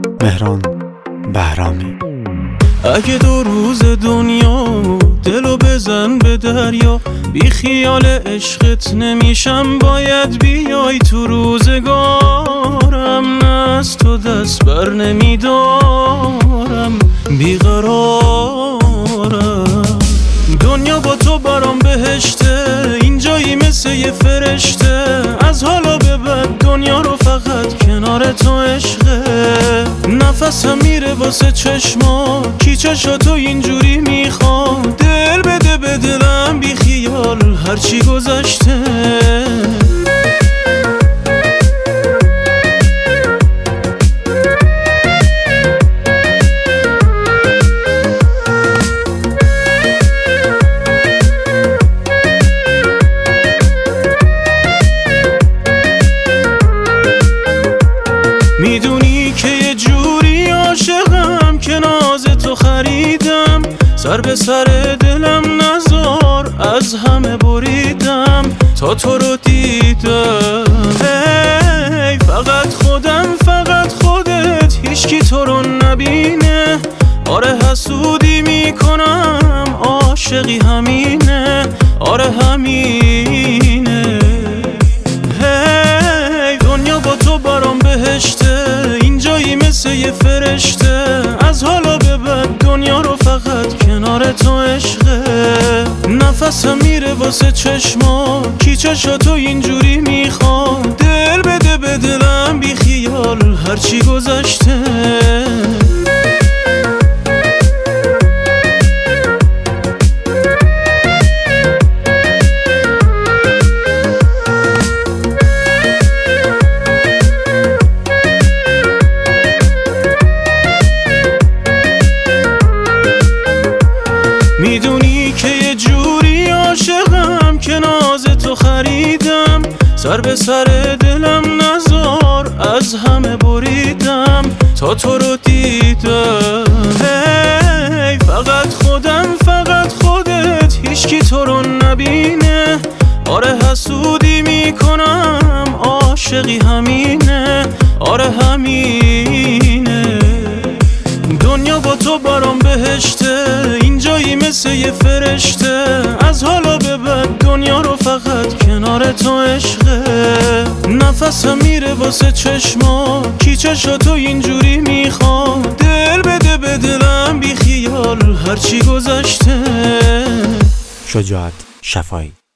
مهران بهرامی. اگه 2 روز دنیا دلو بزن به دریا، بی خیال عشقت نمیشم، باید بیای تو روزگارم. نه از تو دست بر نمیدارم، بیقرارم. دنیا با تو برام بهشته، اینجایی مثل یه فرشته. از حالا به بعد دنیا رو فقط کنار تو عشقه. نفسم میره واسه چشما، کی چشاتو اینجوری میخواد. دل بده به دلم بی خیال هرچی گذشته. میدونی که یه جوری عاشقم که ناز تو خریدم. سر به سر دلم نزار، از همه بریدم تا تو رو دیدم. هی فقط خودم، فقط خودت، هیچکی تو رو نبینه. آره حسودی میکنم، عاشقی همینه، آره همینه. هی دنیا با تو برام بهشته، اینجایی مثل یه فرشته. از حالا به بعد دنیا رو فقط کنار تو عشقه. نفسم میره واسه چشما، کی چشاتو اینجوری میخواد. دل بده به دلم بی خیال هرچی گذشته. میدونی که یه جوری عاشقم که ناز تو خریدم. سر به سر دلم نزار، از همه بریدم تا تو رو دیدم. هی فقط خودم، فقط خودت، هیچکی تو رو نبینه. آره حسودی میکنم، عاشقی همینه، آره همینه. دنیا با تو برام بهشته، اینجایی مثل یه فرشته. از حالا به بعد دنیا رو فقط کنار تو عشقه. نفسم میره واسه چشما، کی چشاتو اینجوری میخواد. دل بده به دلم بی خیال هرچی گذشته. شجاعت شفایی.